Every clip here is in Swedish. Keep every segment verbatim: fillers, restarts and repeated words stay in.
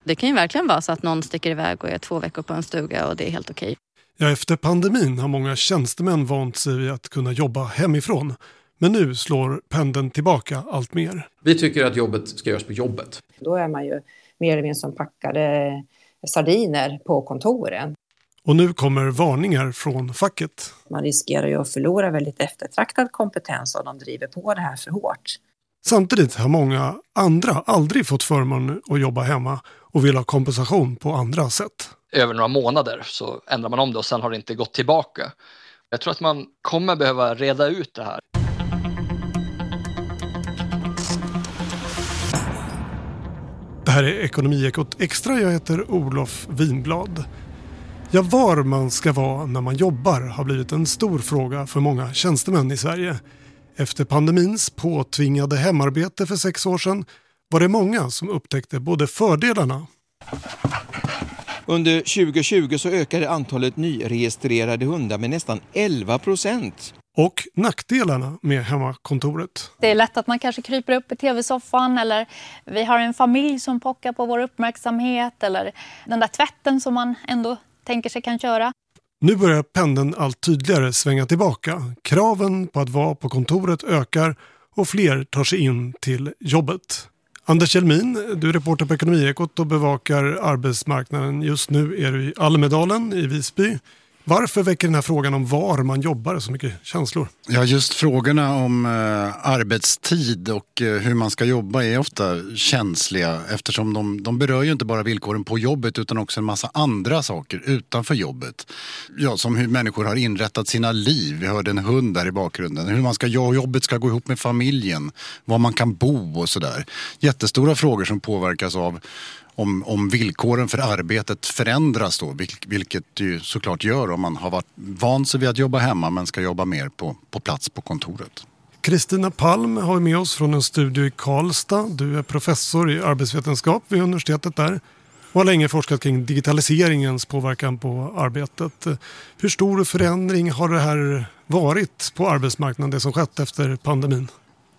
Det kan ju verkligen vara så att någon sticker iväg och är två veckor på en stuga och det är helt okej. Ja, efter pandemin har många tjänstemän vant sig vid att kunna jobba hemifrån. Men nu slår pendeln tillbaka allt mer. Vi tycker att jobbet ska göras på jobbet. Då är man ju mer eller mindre som packade sardiner på kontoren. Och nu kommer varningar från facket. Man riskerar ju att förlora väldigt eftertraktad kompetens om de driver på det här för hårt. Samtidigt har många andra aldrig fått förmån att jobba hemma och vill ha kompensation på andra sätt. Över några månader så ändrar man om det och sen har det inte gått tillbaka. Jag tror att man kommer behöva reda ut det här. Det här är Ekonomiekot Extra. Jag heter Olof Winblad. Ja, var man ska vara när man jobbar har blivit en stor fråga för många tjänstemän i Sverige. Efter pandemins påtvingade hemarbete för sex år sedan var det många som upptäckte både fördelarna. Under tjugo tjugo så ökade antalet nyregistrerade hundar med nästan elva procent. Och nackdelarna med hemmakontoret. Det är lätt att man kanske kryper upp i tv-soffan eller vi har en familj som pockar på vår uppmärksamhet eller den där tvätten som man ändå tänker sig kan köra. Nu börjar pendeln allt tydligare svänga tillbaka. Kraven på att vara på kontoret ökar och fler tar sig in till jobbet. Anders Kjellmin, du är reporter på Ekonomiekot och bevakar arbetsmarknaden. Just nu är du i Almedalen i Visby. Varför väcker den här frågan om var man jobbar så mycket känslor? Ja, just frågorna om eh, arbetstid och eh, hur man ska jobba är ofta känsliga eftersom de, de berör ju inte bara villkoren på jobbet utan också en massa andra saker utanför jobbet. Ja, som hur människor har inrättat sina liv. Vi hörde en hund där i bakgrunden. Hur man ska göra, jobbet ska gå ihop med familjen. Var man kan bo och sådär. Jättestora frågor som påverkas av Om, om villkoren för arbetet förändras då, vilket det ju såklart gör om man har varit van sig vid att jobba hemma men ska jobba mer på, på plats på kontoret. Kristina Palm har med oss från en studio i Karlstad. Du är professor i arbetsvetenskap vid universitetet där och har länge forskat kring digitaliseringens påverkan på arbetet. Hur stor förändring har det här varit på arbetsmarknaden, det som skett efter pandemin?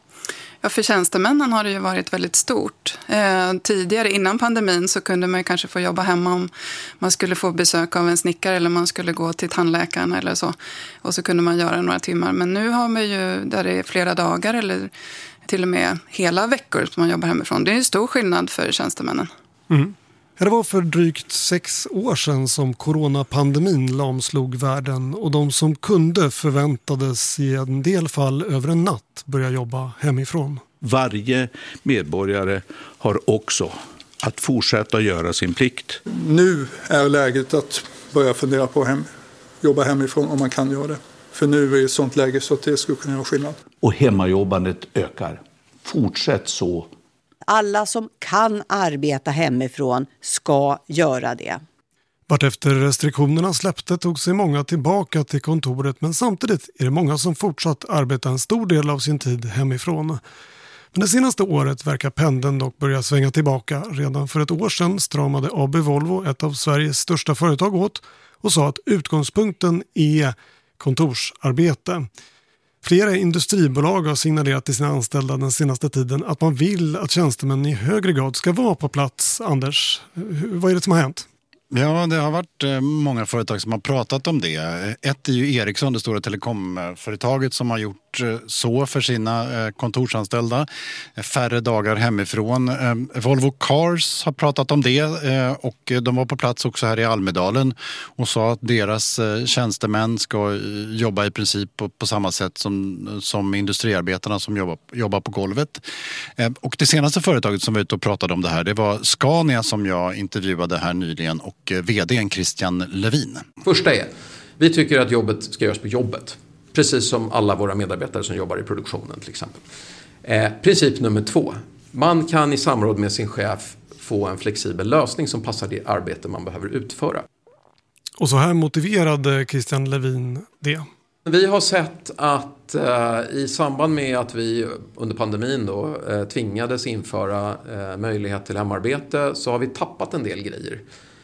Ja, för tjänstemännen har det ju varit väldigt stort. Eh, tidigare innan pandemin så kunde man kanske få jobba hemma om man skulle få besök av en snickare eller man skulle gå till tandläkaren eller så. Och så kunde man göra några timmar. Men nu har man ju där det är flera dagar eller till och med hela veckor som man jobbar hemifrån. Det är en stor skillnad för tjänstemännen. Mm. Det var för drygt sex år sedan som coronapandemin lamslog världen och de som kunde förväntades i en del fall över en natt börja jobba hemifrån. Varje medborgare har också att fortsätta göra sin plikt. Nu är läget att börja fundera på att hem, jobba hemifrån om man kan göra det. För nu är det ett sånt läge så att det skulle kunna göra skillnad. Och hemmajobbandet ökar. Fortsätt så. Alla som kan arbeta hemifrån ska göra det. Vart efter restriktionerna släppte tog sig många tillbaka till kontoret men samtidigt är det många som fortsatt arbeta en stor del av sin tid hemifrån. Men det senaste året verkar pendeln dock börja svänga tillbaka. Redan för ett år sedan stramade A B Volvo, ett av Sveriges största företag, åt och sa att utgångspunkten är kontorsarbete. Flera industribolag har signalerat till sina anställda den senaste tiden att man vill att tjänstemän i högre grad ska vara på plats. Anders, vad är det som har hänt? Ja, det har varit många företag som har pratat om det. Ett är ju Ericsson, det stora telekomföretaget som har gjort så för sina kontorsanställda. Färre dagar hemifrån. Volvo Cars har pratat om det och de var på plats också här i Almedalen och sa att deras tjänstemän ska jobba i princip på, på samma sätt som, som industriarbetarna som jobbar, jobbar på golvet. Och det senaste företaget som var ute och pratade om det här, det var Scania som jag intervjuade här nyligen och vdn Christian Levin. Första är, vi tycker att jobbet ska göras på jobbet. Precis som alla våra medarbetare som jobbar i produktionen till exempel. Eh, princip nummer två. Man kan i samråd med sin chef få en flexibel lösning som passar det arbete man behöver utföra. Och så här motiverade Christian Levin det. Vi har sett att eh, i samband med att vi under pandemin då, eh, tvingades införa eh, möjlighet till hemarbete så har vi tappat en del grejer.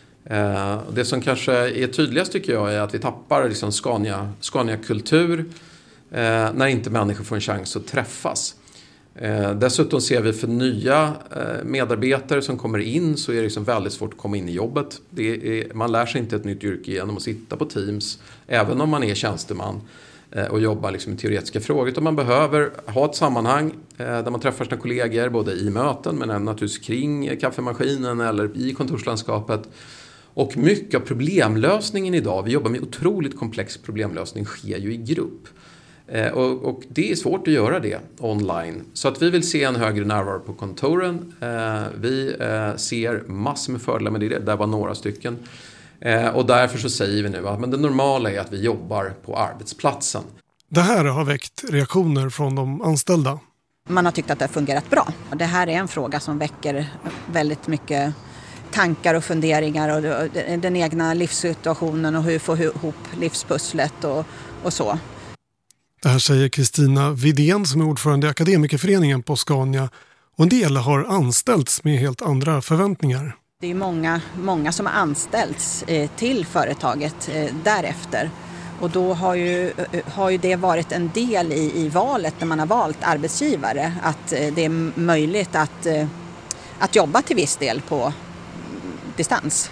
Eh, det som kanske är tydligast tycker jag är att vi tappar liksom Scania, Scania-kultur eh, när inte människor får en chans att träffas. Eh, dessutom ser vi för nya eh, medarbetare som kommer in så är det liksom väldigt svårt att komma in i jobbet. Det är, man lär sig inte ett nytt yrke genom att sitta på Teams, även om man är tjänsteman eh, och jobbar liksom med teoretiska frågor. Utan man behöver ha ett sammanhang eh, där man träffar sina kollegor både i möten men även naturligtvis kring kaffemaskinen eller i kontorslandskapet. Och mycket av problemlösningen idag, vi jobbar med otroligt komplex problemlösning, sker ju i grupp. Eh, och, och det är svårt att göra det online. Så att vi vill se en högre närvaro på kontoren. Eh, vi eh, ser massor med fördelar med det, där var några stycken. Eh, och därför så säger vi nu att men det normala är att vi jobbar på arbetsplatsen. Det här har väckt reaktioner från de anställda. Man har tyckt att det har fungerat bra. Det här är en fråga som väcker väldigt mycket tankar och funderingar och den egna livssituationen och hur få ihop livspusslet och, och så. Det här säger Kristina Widén som är ordförande i Akademikerföreningen på Scania, och en del har anställts med helt andra förväntningar. Det är många, många som har anställts eh, till företaget eh, därefter, och då har ju, har ju det varit en del i, i valet när man har valt arbetsgivare, att eh, det är möjligt att, eh, att jobba till viss del på distans.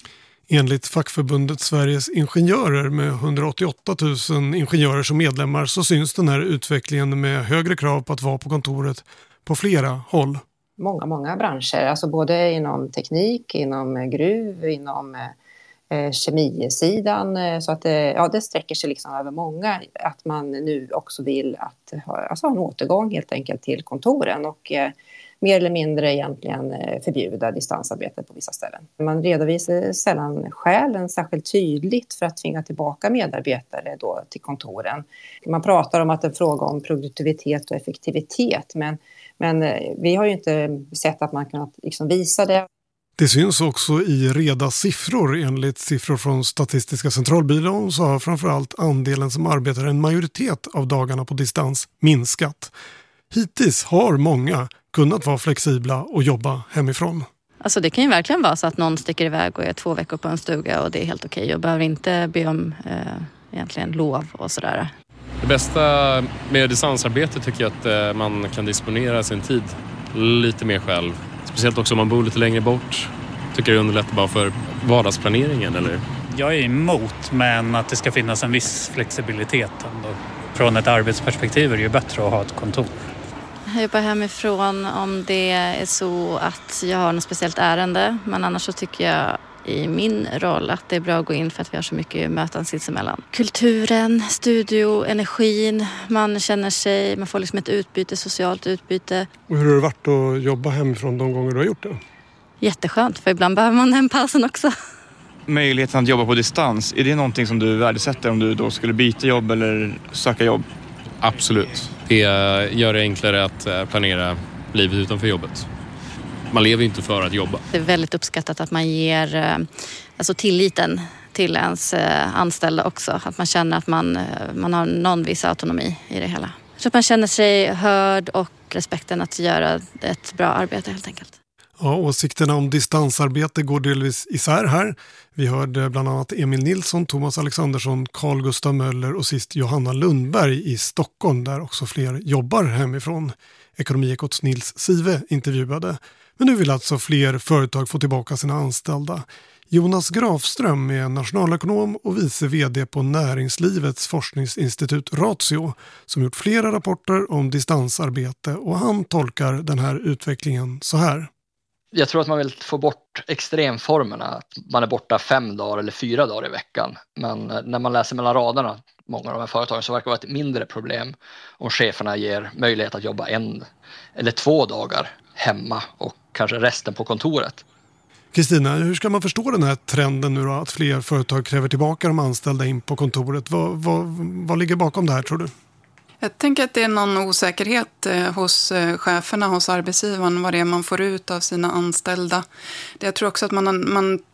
Enligt fackförbundet Sveriges Ingenjörer med hundraåttioåtta tusen ingenjörer som medlemmar så syns den här utvecklingen med högre krav på att vara på kontoret på flera håll. Många, många branscher, alltså både inom teknik, inom gruv, inom eh, kemisidan, så att det, ja, det sträcker sig liksom över många, att man nu också vill att ha, alltså en återgång helt enkelt till kontoren och eh, mer eller mindre egentligen förbjuda distansarbete på vissa ställen. Man redovisar sällan skälen särskilt tydligt för att tvinga tillbaka medarbetare då till kontoren. Man pratar om att det är fråga om produktivitet och effektivitet, men, men vi har ju inte sett att man kan liksom visa det. Det syns också i reda siffror. Enligt siffror från Statistiska centralbyrån så har framförallt andelen som arbetar en majoritet av dagarna på distans minskat. Hittills har många kunnat vara flexibla och jobba hemifrån. Alltså det kan ju verkligen vara så att någon sticker iväg och är två veckor på en stuga och det är helt okej och behöver inte be om eh, egentligen lov och sådär. Det bästa med distansarbete tycker jag att eh, man kan disponera sin tid lite mer själv. Speciellt också om man bor lite längre bort. Tycker jag det underlättar bara för vardagsplaneringen, eller? Jag är emot, men att det ska finnas en viss flexibilitet ändå. Från ett arbetsperspektiv är det ju bättre att ha ett kontor. Jag jobbar hemifrån om det är så att jag har något speciellt ärende. Men annars så tycker jag i min roll att det är bra att gå in för att vi har så mycket möten sinsemellan. Kulturen, studio, energin, man känner sig, man får liksom ett utbyte, socialt utbyte. Och hur har det varit att jobba hemifrån de gånger du har gjort det? Jätteskönt, för ibland behöver man den pausen också. Möjligheten att jobba på distans, är det någonting som du värdesätter om du då skulle byta jobb eller söka jobb? Absolut. Det gör det enklare att planera livet utanför jobbet. Man lever inte för att jobba. Det är väldigt uppskattat att man ger alltså tilliten till ens anställda också. Att man känner att man, man har någon viss autonomi i det hela. Så att man känner sig hörd och respekten att göra ett bra arbete helt enkelt. Ja, åsikterna om distansarbete går delvis isär här. Vi hörde bland annat Emil Nilsson, Thomas Alexandersson, Carl Gustav Möller och sist Johanna Lundberg i Stockholm, där också fler jobbar hemifrån. Ekonomiekots Nils Sive intervjuade. Men nu vill alltså fler företag få tillbaka sina anställda. Jonas Grafström är nationalekonom och vice vd på Näringslivets forskningsinstitut Ratio som gjort flera rapporter om distansarbete, och han tolkar den här utvecklingen så här. Jag tror att man vill få bort extremformerna, att man är borta fem dagar eller fyra dagar i veckan. Men när man läser mellan raderna, många av de här företagen, så verkar det vara ett mindre problem om cheferna ger möjlighet att jobba en eller två dagar hemma och kanske resten på kontoret. Kristina, hur ska man förstå den här trenden nu då, att fler företag kräver tillbaka de anställda in på kontoret? Vad, vad, vad ligger bakom det här, tror du? Jag tänker att det är någon osäkerhet hos cheferna, hos arbetsgivaren, vad det är man får ut av sina anställda. Jag tror också att man, man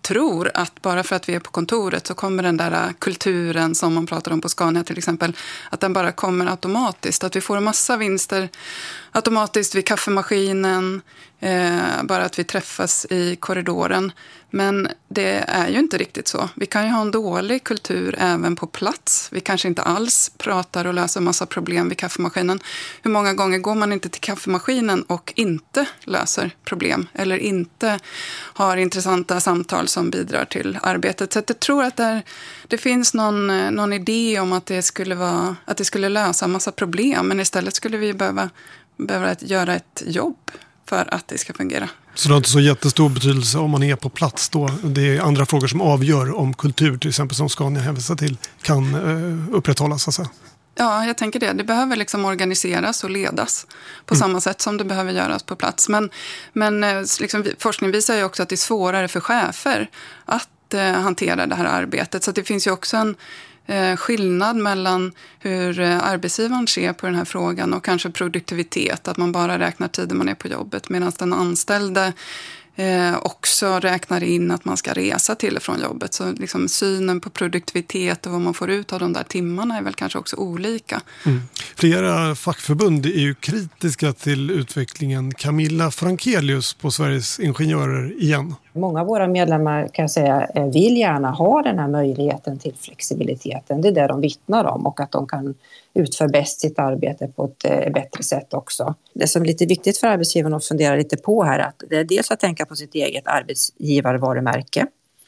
tror att bara för att vi är på kontoret så kommer den där kulturen som man pratar om på Scania till exempel, att den bara kommer automatiskt. Att vi får en massa vinster automatiskt vid kaffemaskinen, eh, bara att vi träffas i korridoren. Men det är ju inte riktigt så. Vi kan ju ha en dålig kultur även på plats. Vi kanske inte alls pratar och löser massa problem vid kaffemaskinen. Hur många gånger går man inte till kaffemaskinen och inte löser problem eller inte har intressanta samtal som bidrar till arbetet? Så att jag tror att där, det finns någon, någon idé om att det, skulle vara, att det skulle lösa en massa problem, men istället skulle vi behöva, behöva göra ett jobb för att det ska fungera. Så det har inte så jättestor betydelse om man är på plats då? Det är andra frågor som avgör om kultur, till exempel som Scania hänvisar till, kan eh, upprätthållas alltså. Ja, jag tänker det. Det behöver liksom organiseras och ledas på mm. samma sätt som det behöver göras på plats. Men, men liksom, forskning visar ju också att det är svårare för chefer att eh, hantera det här arbetet. Så att det finns ju också en eh, skillnad mellan hur eh, arbetsgivaren ser på den här frågan och kanske produktivitet. Att man bara räknar tiden man är på jobbet, medan den anställde Eh, också räknar in att man ska resa till och från jobbet. Så liksom synen på produktivitet och vad man får ut av de där timmarna är väl kanske också olika. Mm. Flera fackförbund är ju kritiska till utvecklingen. Camilla Frankelius på Sveriges Ingenjörer igen. Många av våra medlemmar kan jag säga vill gärna ha den här möjligheten till flexibiliteten. Det är det de vittnar om, och att de kan utföra bäst sitt arbete på ett eh, bättre sätt också. Det som är lite viktigt för arbetsgivaren att fundera lite på här, att det är dels att tänka på sitt eget arbetsgivarvarumärke.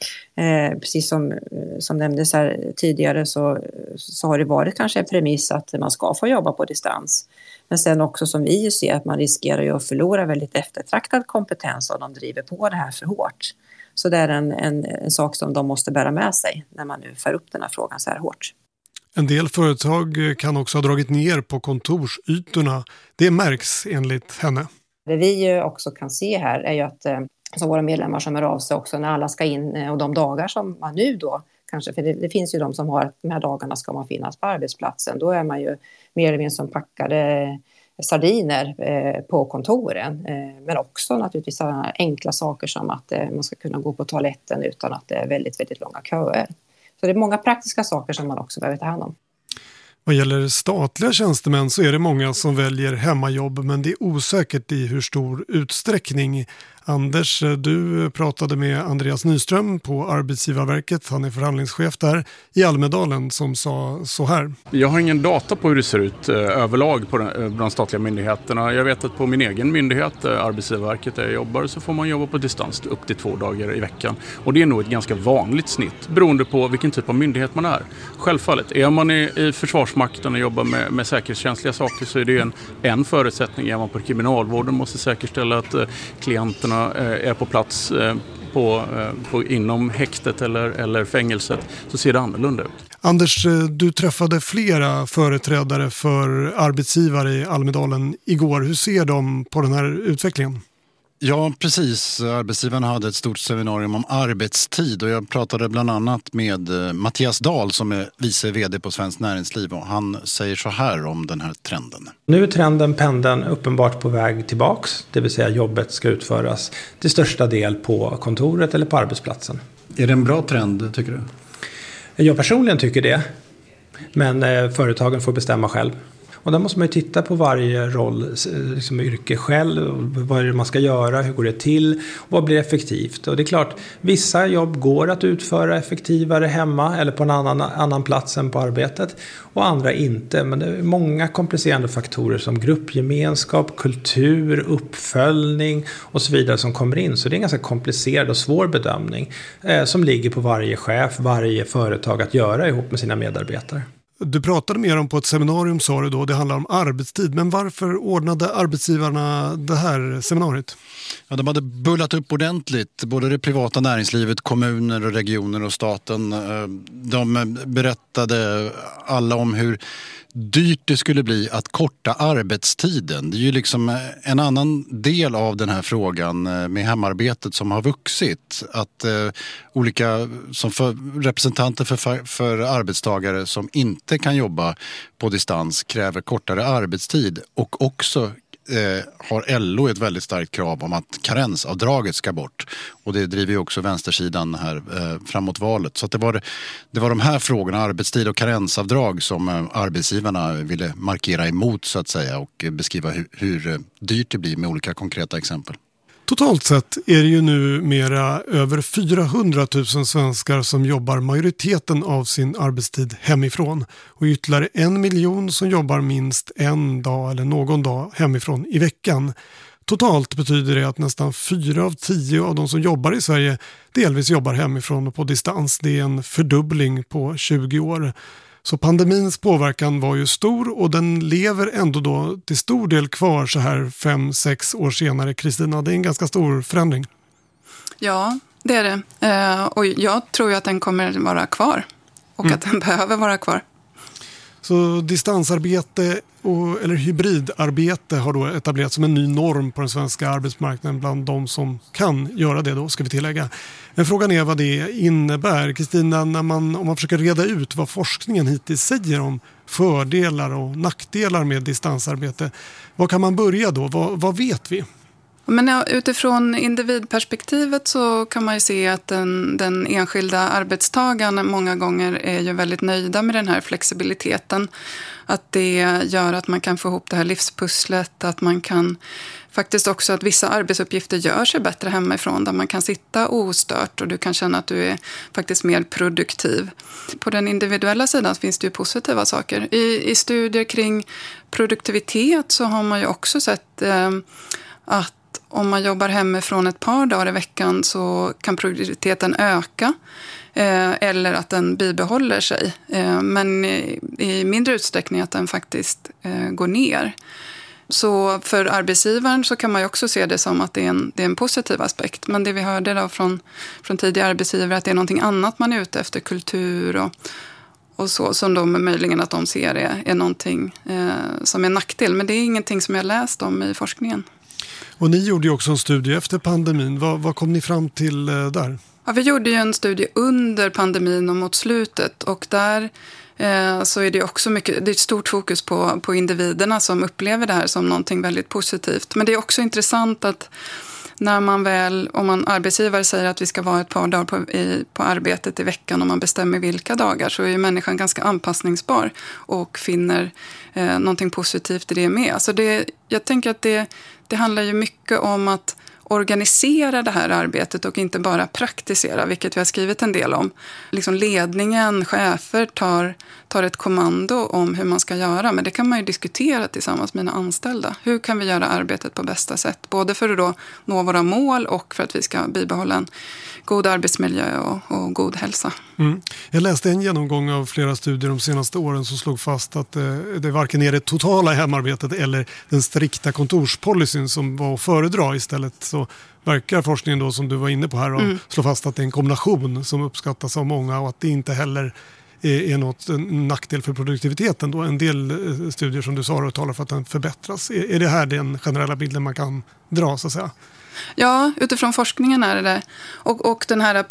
Eh, precis som, som nämndes här tidigare så, så har det varit kanske en premiss att man ska få jobba på distans. Men sen också som vi ser att man riskerar ju att förlora väldigt eftertraktad kompetens om de driver på det här för hårt. Så det är en, en, en sak som de måste bära med sig när man nu för upp den här frågan så här hårt. En del företag kan också ha dragit ner på kontorsytorna. Det märks enligt henne. Det vi också kan se här är ju att som våra medlemmar som är av sig också när alla ska in, och de dagar som man nu då kanske, för det, det finns ju de som har att de här dagarna ska man finnas på arbetsplatsen. Då är man ju mer eller mindre som packade sardiner eh, på kontoren. Eh, men också naturligtvis sådana enkla saker som att eh, man ska kunna gå på toaletten utan att det är väldigt, väldigt långa köer. Så det är många praktiska saker som man också behöver ta hand om. Vad gäller statliga tjänstemän så är det många som väljer hemmajobb, men det är osäkert i hur stor utsträckning. Anders, du pratade med Andreas Nyström på Arbetsgivarverket, han är förhandlingschef där i Almedalen, som sa så här. Jag har ingen data på hur det ser ut eh, överlag på den, de statliga myndigheterna. Jag vet att på min egen myndighet, eh, Arbetsgivarverket där jag jobbar, så får man jobba på distans upp till två dagar i veckan. Och det är nog ett ganska vanligt snitt beroende på vilken typ av myndighet man är. Självfallet, är man i, i försvarsmakten och jobbar med, med säkerhetskänsliga saker så är det en, en förutsättning. Är man på kriminalvården måste säkerställa att eh, klienterna är på plats på, på, inom häktet eller, eller fängelset, så ser det annorlunda ut. Anders, du träffade flera företrädare för arbetsgivare i Almedalen igår. Hur ser de på den här utvecklingen? Ja, precis. Arbetsgivarna hade ett stort seminarium om arbetstid och jag pratade bland annat med Mattias Dahl som är vice vd på Svenskt Näringsliv, och han säger så här om den här trenden. Nu är trenden pendeln uppenbart på väg tillbaks, det vill säga jobbet ska utföras till största del på kontoret eller på arbetsplatsen. Är det en bra trend, tycker du? Jag personligen tycker det, men eh, företagen får bestämma själv. Och där måste man ju titta på varje roll, liksom yrke själv, vad är det man ska göra, hur går det till och vad blir effektivt. Och det är klart, vissa jobb går att utföra effektivare hemma eller på en annan, annan plats än på arbetet och andra inte. Men det är många komplicerande faktorer som gruppgemenskap, kultur, uppföljning och så vidare som kommer in. Så det är en ganska komplicerad och svår bedömning eh, som ligger på varje chef, varje företag att göra ihop med sina medarbetare. Du pratade mer om på ett seminarium, sa du då, det handlar om arbetstid. Men varför ordnade arbetsgivarna det här seminariet? Ja, de hade bullat upp ordentligt, både det privata näringslivet, kommuner och regioner och staten. De berättade alla om hur dyrt det skulle bli att korta arbetstiden. Det är ju liksom en annan del av den här frågan med hemarbetet som har vuxit. Att eh, olika som för, representanter för, för arbetstagare som inte kan jobba på distans kräver kortare arbetstid och också eh, har L O ett väldigt starkt krav om att karensavdraget ska bort. Och det driver ju också vänstersidan här eh, framåt valet. Så att det, var, det var de här frågorna, arbetstid och karensavdrag, som eh, arbetsgivarna ville markera emot så att säga och eh, beskriva hur, hur eh, dyrt det blir med olika konkreta exempel. Totalt sett är det ju nu mera över fyrahundratusen svenskar som jobbar majoriteten av sin arbetstid hemifrån och ytterligare en miljon som jobbar minst en dag eller någon dag hemifrån i veckan. Totalt betyder det att nästan fyra av tio av de som jobbar i Sverige delvis jobbar hemifrån och på distans. Det är en fördubbling på tjugo år. Så pandemins påverkan var ju stor och den lever ändå då till stor del kvar så här fem, sex år senare. Kristina, det är en ganska stor förändring. Ja, det är det. Eh, och jag tror ju att den kommer vara kvar och mm. att den behöver vara kvar. Så distansarbete och, eller hybridarbete har då etablerats som en ny norm på den svenska arbetsmarknaden bland de som kan göra det då, ska vi tillägga. Men frågan är vad det innebär. Kristina, när man, om man försöker reda ut vad forskningen hittills säger om fördelar och nackdelar med distansarbete, vad kan man börja då? Vad, vad vet vi? Men utifrån individperspektivet så kan man ju se att den, den enskilda arbetstagaren många gånger är ju väldigt nöjda med den här flexibiliteten. Att det gör att man kan få ihop det här livspusslet, att man kan faktiskt också att vissa arbetsuppgifter gör sig bättre hemifrån där man kan sitta ostört och du kan känna att du är faktiskt mer produktiv. På den individuella sidan finns det ju positiva saker. I, i studier kring produktivitet så har man ju också sett eh, att om man jobbar hemifrån ett par dagar i veckan så kan produktiviteten öka eh, eller att den bibehåller sig. Eh, men i, i mindre utsträckning att den faktiskt eh, går ner. Så för arbetsgivaren så kan man ju också se det som att det är en, det är en positiv aspekt. Men det vi hörde då från, från tidigare arbetsgivare att det är någonting annat man är ute efter, kultur och, och så, som de möjligen att de ser är, är någonting eh, som är nackdel. Men det är ingenting som jag läst om i forskningen. Och ni gjorde ju också en studie efter pandemin. Vad, vad kom ni fram till eh, där? Ja, vi gjorde ju en studie under pandemin och mot slutet. Och där eh, så är det också mycket, det är ett stort fokus på, på individerna som upplever det här som någonting väldigt positivt. Men det är också intressant att när man väl, om man arbetsgivare säger att vi ska vara ett par dagar på, i, på arbetet i veckan och man bestämmer vilka dagar, så är ju människan ganska anpassningsbar och finner eh, någonting positivt i det med. Så det, jag tänker att det, det handlar ju mycket om att organisera det här arbetet och inte bara praktisera, vilket vi har skrivit en del om. Liksom ledningen, chefer tar, tar ett kommando om hur man ska göra, men det kan man ju diskutera tillsammans med mina anställda. Hur kan vi göra arbetet på bästa sätt? Både för att då nå våra mål och för att vi ska bibehålla en god arbetsmiljö och, och god hälsa. Mm. Jag läste en genomgång av flera studier de senaste åren som slog fast att det, det varken är det totala hemarbetet eller den strikta kontorspolicyn som var att föredra. Istället så verkar forskningen då, som du var inne på här, och mm. slå fast att det är en kombination som uppskattas av många och att det inte heller är, är något en nackdel för produktiviteten. Då. En del studier som du sa och talar för att den förbättras. Är, är det här den generella bilden man kan dra så att säga? Ja, utifrån forskningen är det det. Och, och den här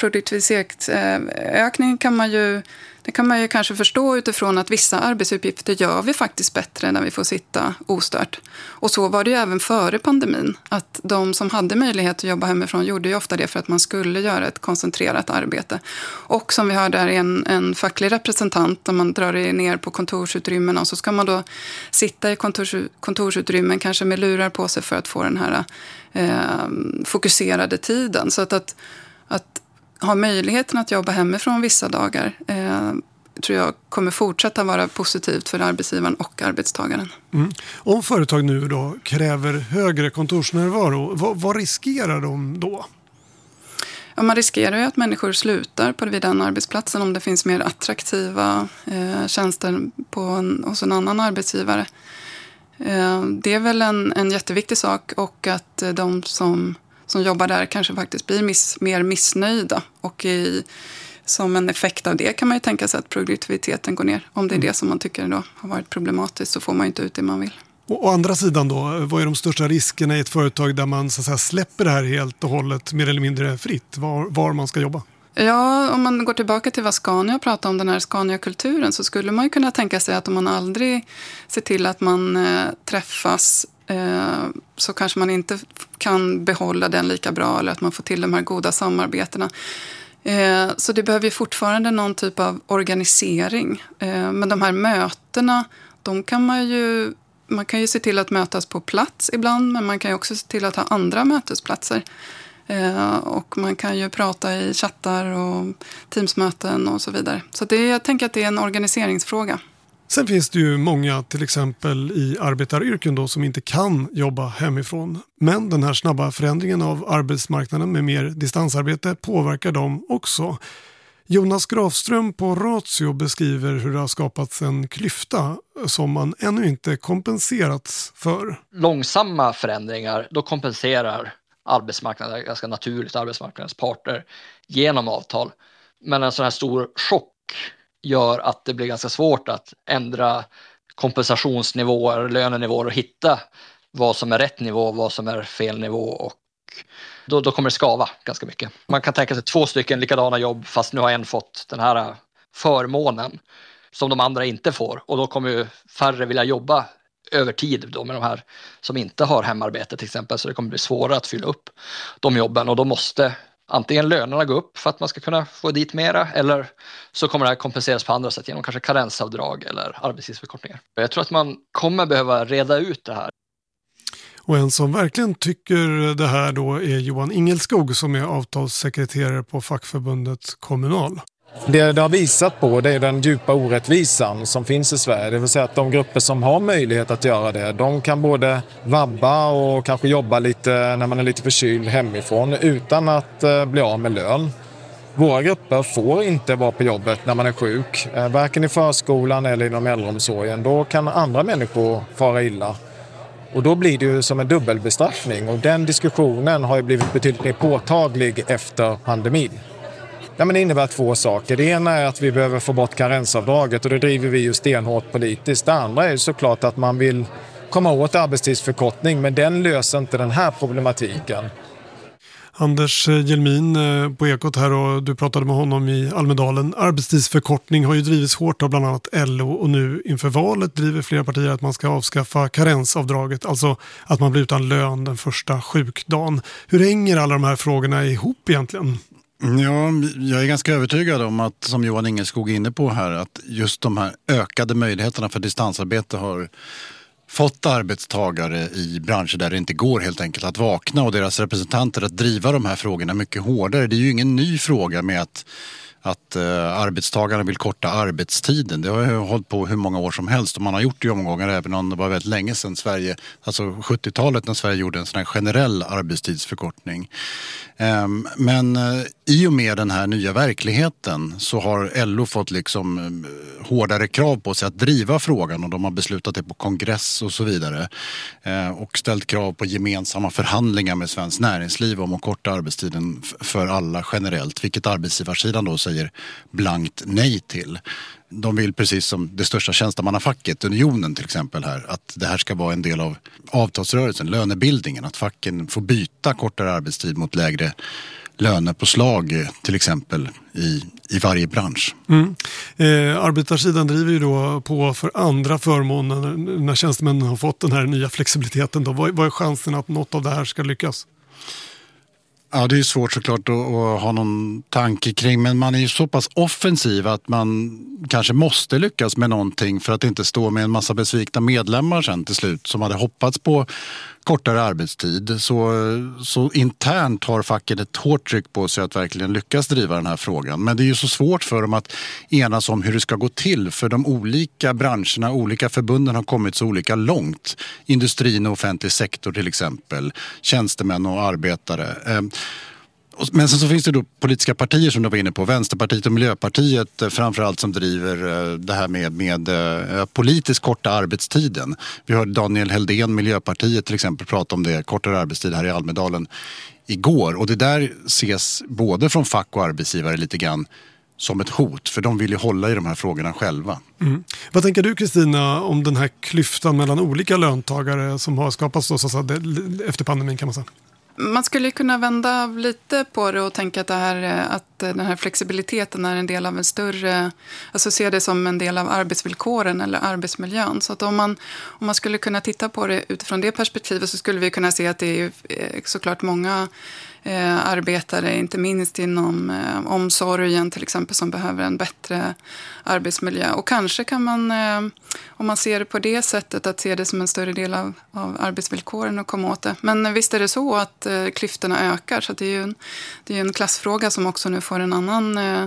produktivitetsökningen kan man ju, det kan man ju kanske förstå utifrån att vissa arbetsuppgifter gör vi faktiskt bättre när vi får sitta ostört. Och så var det ju även före pandemin. Att de som hade möjlighet att jobba hemifrån gjorde ju ofta det för att man skulle göra ett koncentrerat arbete. Och som vi hörde är en, en facklig representant, där man drar ner på kontorsutrymmen och så ska man då sitta i kontors, kontorsutrymmen kanske med lurar på sig för att få den här eh, fokuserade tiden. Så att, att, att ha möjligheten att jobba hemifrån vissa dagar eh, tror jag kommer fortsätta vara positivt för arbetsgivaren och arbetstagaren. Mm. Om företag nu då kräver högre kontorsnärvaro, vad, vad riskerar de då? Ja, man riskerar ju att människor slutar på vid den arbetsplatsen om det finns mer attraktiva eh, tjänster på en, hos en annan arbetsgivare. Eh, det är väl en, en jätteviktig sak, och att eh, de som som jobbar där kanske faktiskt blir miss, mer missnöjda. Och i, som en effekt av det kan man ju tänka sig att produktiviteten går ner. Om det är mm. det som man tycker då har varit problematiskt, så får man inte ut det man vill. Och å andra sidan då, vad är de största riskerna i ett företag där man så att säga släpper det här helt och hållet mer eller mindre fritt? Var, var man ska jobba? Ja, om man går tillbaka till vad Scania pratar om, den här Scania-kulturen, så skulle man ju kunna tänka sig att om man aldrig ser till att man eh, träffas eh, så kanske man inte kan behålla den lika bra eller att man får till de här goda samarbetena. Eh, så det behöver ju fortfarande någon typ av organisering. Eh, men de här mötena, de kan man ju, man kan ju se till att mötas på plats ibland, men man kan ju också se till att ha andra mötesplatser. Eh, och man kan ju prata i chattar och teamsmöten och så vidare. Så det, jag tänker att det är en organiseringsfråga. Sen finns det ju många, till exempel i arbetaryrken då, som inte kan jobba hemifrån. Men den här snabba förändringen av arbetsmarknaden med mer distansarbete påverkar dem också. Jonas Grafström på Ratio beskriver hur det har skapats en klyfta som man ännu inte kompenserats för. Långsamma förändringar, då kompenserar arbetsmarknaden ganska naturligt arbetsmarknadens parter genom avtal. Men en sån här stor chock gör att det blir ganska svårt att ändra kompensationsnivåer, lönenivåer och hitta vad som är rätt nivå, vad som är fel nivå, och då, då kommer det skava ganska mycket. Man kan tänka sig två stycken likadana jobb, fast nu har en fått den här förmånen som de andra inte får, och då kommer ju färre vilja jobba över tid då med de här som inte har hemarbete till exempel, så det kommer bli svårare att fylla upp de jobben, och då måste antingen lönerna gå upp för att man ska kunna få dit mera, eller så kommer det här kompenseras på andra sätt genom kanske karensavdrag eller arbetstidsförkortningar. Jag tror att man kommer behöva reda ut det här. Och en som verkligen tycker det här då är Johan Ingelskog som är avtalssekreterare på fackförbundet Kommunal. Det det har visat på, det är den djupa orättvisan som finns i Sverige. Det vill säga att de grupper som har möjlighet att göra det, de kan både vabba och kanske jobba lite när man är lite förkyld hemifrån utan att eh, bli av med lön. Våra grupper får inte vara på jobbet när man är sjuk, eh, varken i förskolan eller inom äldreomsorgen. Då kan andra människor fara illa. Och då blir det ju som en dubbelbestraffning, och den diskussionen har ju blivit betydligt mer påtaglig efter pandemin. Ja, men det innebär två saker. Det ena är att vi behöver få bort karensavdraget, och det driver vi ju stenhårt politiskt. Det andra är ju såklart att man vill komma åt arbetstidsförkortning, men den löser inte den här problematiken. Anders Jelmin på Ekot här, och du pratade med honom i Almedalen. Arbetstidsförkortning har ju drivits hårt av bland annat L O, och nu inför valet driver flera partier att man ska avskaffa karensavdraget, alltså att man blir utan lön den första sjukdagen. Hur hänger alla de här frågorna ihop egentligen? Ja, jag är ganska övertygad om att, som Johan Ingelskog är inne på här, att just de här ökade möjligheterna för distansarbete har fått arbetstagare i branscher där det inte går helt enkelt att vakna, och deras representanter att driva de här frågorna mycket hårdare. Det är ju ingen ny fråga med att att eh, arbetstagarna vill korta arbetstiden. Det har ju hållit på hur många år som helst, och man har gjort det i omgångar även om det var väldigt länge sedan Sverige, alltså sjuttiotalet när Sverige gjorde en sån här generell arbetstidsförkortning. Eh, men eh, i och med den här nya verkligheten så har L O fått liksom eh, hårdare krav på sig att driva frågan, och de har beslutat det på kongress och så vidare. Eh, och ställt krav på gemensamma förhandlingar med Svenskt Näringsliv om att korta arbetstiden f- för alla generellt, vilket arbetsgivarsidan då säger blankt nej till. De vill, precis som det största tjänstemannafacket, Unionen till exempel här, att det här ska vara en del av avtalsrörelsen, lönebildningen, att facken får byta kortare arbetstid mot lägre lönepåslag till exempel i, i varje bransch. Mm. Eh, arbetarsidan driver ju då på för andra förmåner när tjänstemännen har fått den här nya flexibiliteten. Då. Vad, vad är chansen att något av det här ska lyckas? Ja, det är svårt såklart att, att ha någon tanke kring, men man är ju så pass offensiv att man kanske måste lyckas med någonting för att inte stå med en massa besvikna medlemmar sen till slut som hade hoppats på kortare arbetstid. Så, så internt har facket ett hårt tryck på sig att verkligen lyckas driva den här frågan. Men det är ju så svårt för dem att enas om hur det ska gå till, för de olika branscherna, olika förbunden har kommit så olika långt. Industrin och offentlig sektor till exempel, tjänstemän och arbetare. Men sen så finns det då politiska partier som du var inne på, Vänsterpartiet och Miljöpartiet framförallt, som driver det här med, med politiskt korta arbetstiden. Vi hörde Daniel Heldén, Miljöpartiet till exempel, prata om det, kortare arbetstid här i Almedalen igår. Och det där ses både från fack och arbetsgivare lite grann som ett hot, för de vill ju hålla i de här frågorna själva. Mm. Vad tänker du, Kristina, om den här klyftan mellan olika löntagare som har skapats då, så att säga, efter pandemin, kan man säga? Man skulle kunna vända lite på det och tänka att, det här, att den här flexibiliteten är en del av en större, alltså se det som en del av arbetsvillkoren eller arbetsmiljön. Så att om man, om man skulle kunna titta på det utifrån det perspektivet så skulle vi kunna se att det är såklart många eh, arbetare, inte minst inom eh, omsorgen till exempel, som behöver en bättre arbetsmiljö. Och kanske kan man, eh, om man ser det på det sättet, att se det som en större del av, av arbetsvillkoren och komma åt det. Men visst är det så att eh, klyftorna ökar, så att det är ju en, det är en klassfråga som också nu får en annan, eh,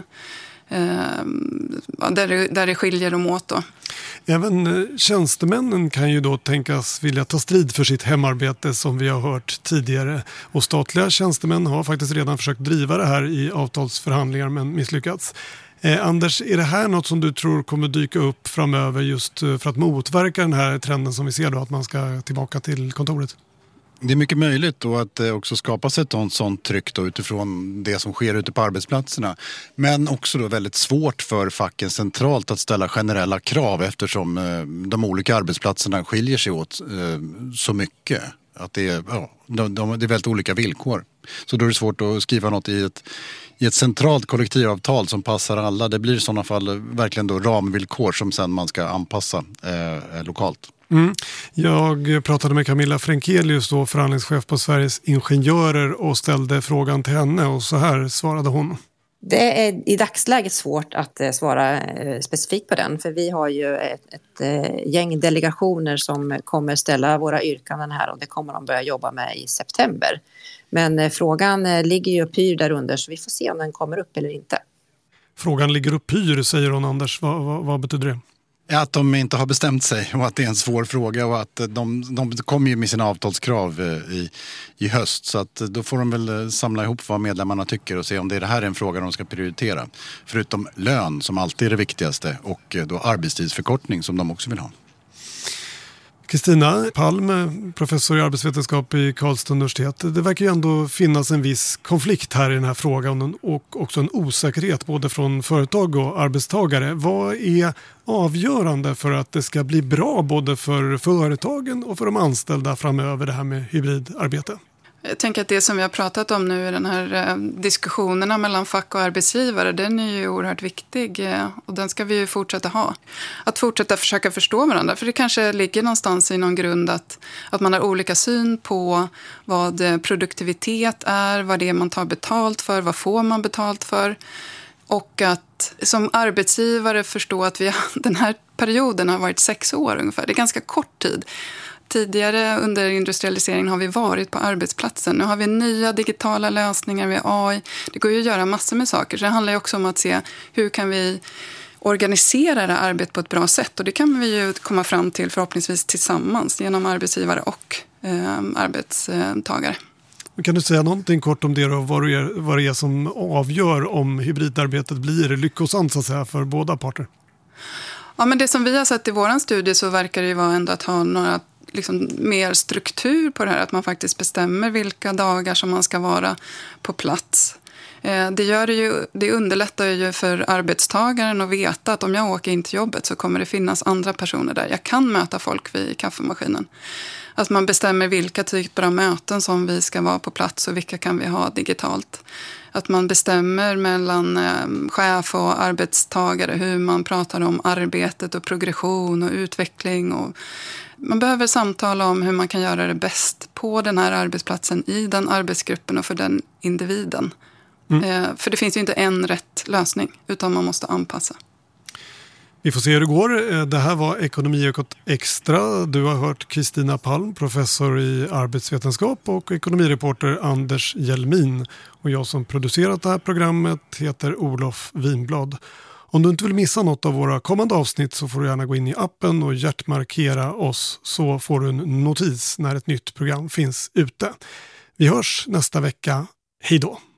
eh, där, det, där det skiljer dem åt då. Även tjänstemännen kan ju då tänkas vilja ta strid för sitt hemarbete, som vi har hört tidigare. Och statliga tjänstemän har faktiskt redan försökt driva det här i avtalsförhandlingar men misslyckats. Eh, Anders, är det här något som du tror kommer dyka upp framöver just för att motverka den här trenden som vi ser då, att man ska tillbaka till kontoret? Det är mycket möjligt då att det också skapas ett sånt tryck då utifrån det som sker ute på arbetsplatserna. Men också då väldigt svårt för facken centralt att ställa generella krav, eftersom de olika arbetsplatserna skiljer sig åt så mycket. Att det är, ja, de, de, det är väldigt olika villkor. Så då är det svårt att skriva något i ett, i ett centralt kollektivavtal som passar alla. Det blir i sådana fall verkligen då ramvillkor som sen man ska anpassa eh, lokalt. Mm. Jag pratade med Camilla Frenkelius, då, förhandlingschef på Sveriges Ingenjörer, och ställde frågan till henne, och så här svarade hon. Det är i dagsläget svårt att eh, svara eh, specifikt på den, för vi har ju ett, ett eh, gäng delegationer som kommer ställa våra yrkanden här, och det kommer de börja jobba med i september. Men eh, frågan eh, ligger ju och pyr där under, så vi får se om den kommer upp eller inte. Frågan ligger och pyr, säger hon, Anders. Vad, vad, vad betyder det? Att de inte har bestämt sig och att det är en svår fråga, och att de, de kommer ju med sina avtalskrav i, i höst, så att då får de väl samla ihop vad medlemmarna tycker och se om det är det här en fråga de ska prioritera. Förutom lön, som alltid är det viktigaste, och då arbetstidsförkortning som de också vill ha. Kristina Palm, professor i arbetsvetenskap i Karlstad universitet. Det verkar ju ändå finnas en viss konflikt här i den här frågan, och också en osäkerhet både från företag och arbetstagare. Vad är avgörande för att det ska bli bra både för företagen och för de anställda framöver, det här med hybridarbete? Jag tänker att det som vi har pratat om nu i den här eh, diskussionerna mellan fack och arbetsgivare, den är ju oerhört viktig, eh, och den ska vi ju fortsätta ha. Att fortsätta försöka förstå varandra, för det kanske ligger någonstans i någon grund att, att man har olika syn på vad produktivitet är, vad det är man tar betalt för, vad får man betalt för. Och att som arbetsgivare förstå att vi, den här perioden har varit sex år ungefär, det är ganska kort tid. Tidigare under industrialiseringen har vi varit på arbetsplatsen. Nu har vi nya digitala lösningar med A I. Det går ju att göra massor med saker. Så det handlar ju också om att se hur kan vi organisera det här arbetet på ett bra sätt. Och det kan vi ju komma fram till förhoppningsvis tillsammans genom arbetsgivare och eh, arbetstagare. Kan du säga någonting kort om det då, vad det är, vad det är som avgör om hybridarbetet blir lyckosamt så att säga för båda parter? Ja, men det som vi har sett i våran studie så verkar det ju vara ändå att ha några liksom mer struktur på det här, att man faktiskt bestämmer vilka dagar som man ska vara på plats. Det, gör det, ju, det underlättar ju för arbetstagaren att veta att om jag åker in till jobbet så kommer det finnas andra personer där. Jag kan möta folk vid kaffemaskinen. Att man bestämmer vilka typer av möten som vi ska vara på plats och vilka kan vi ha digitalt. Att man bestämmer mellan eh, chef och arbetstagare hur man pratar om arbetet och progression och utveckling. Och man behöver samtala om hur man kan göra det bäst på den här arbetsplatsen, i den arbetsgruppen och för den individen. Mm. Eh, för det finns ju inte en rätt lösning, utan man måste anpassa. Vi får se hur det går. Det här var Ekonomiekot Extra. Du har hört Kristina Palm, professor i arbetsvetenskap, och ekonomireporter Anders Hjelmin. Och jag som producerat det här programmet heter Olof Winblad. Om du inte vill missa något av våra kommande avsnitt så får du gärna gå in i appen och hjärtmarkera oss, så får du en notis när ett nytt program finns ute. Vi hörs nästa vecka. Hej då!